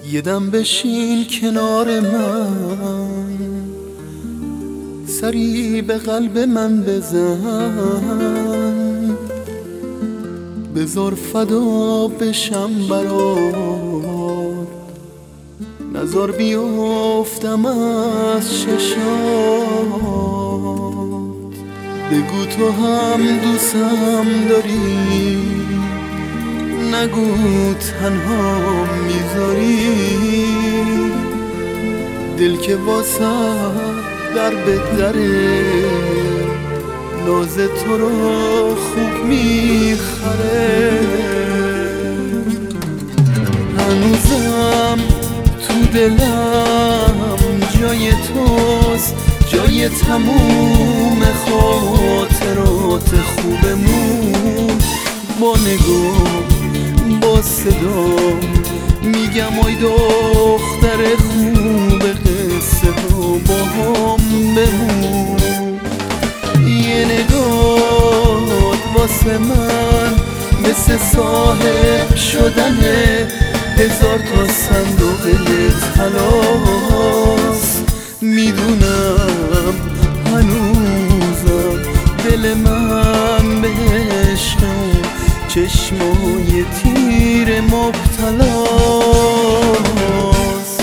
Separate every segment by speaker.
Speaker 1: یه دم بشین کنار من، سری به قلب من بزن، بذار فدا بشم برات، نذار بیافتم از چشات. بگو تو هم دوستم داری، نگو تنها میذاری. دل که واسه در به دره، ناز تو رو خوب میخره. هنوزم تو دلم جای توست، جای تموم خاطرات خوبمون. با نگاه با صدا میگم آی دختر خوب، قصه رو با هم بمون. یه نگاه واسه من مثل صاحب شدنه، 1000 تا صندوق طلاست. میدونم هنوزم دل من به عشق چشمای تیر مبتلاست.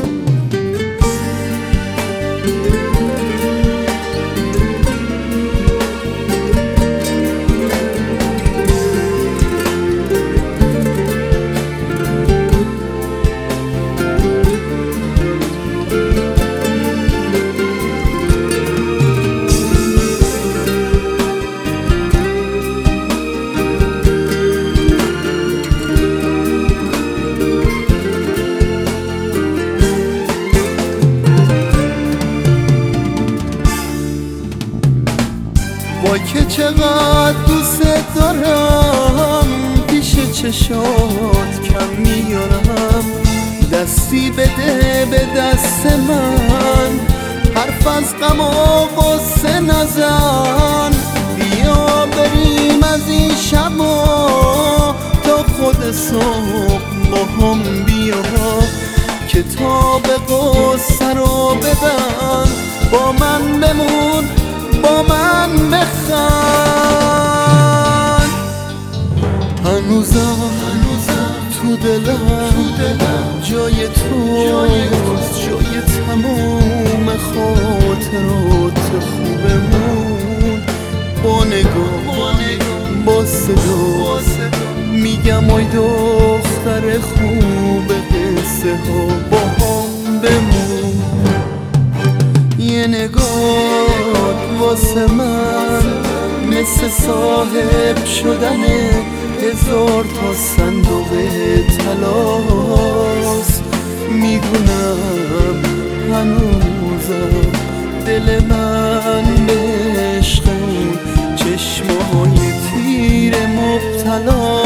Speaker 1: وای که چقدر دوست دارم، پیش چشات کم میارم. دستی بده به دست من، حرف از غم واسه نزن. بیا بریم از این شبا تا خود صبح با هم بیا. کتاب قصه رو ببن، با من بمون، با من بخند. هنوزم تو دلم جای توست، جای تموم خاطرات خوبمون. با نگاه با صدا میگم آی دختر خوب، قصه ها با هم بمون. یه نگاه واسه من مثل صاحب شدنه، 1000 تا صندوق طلاست. میدونم هنوزم دل من به عشق چشمای تیر مبتلاست.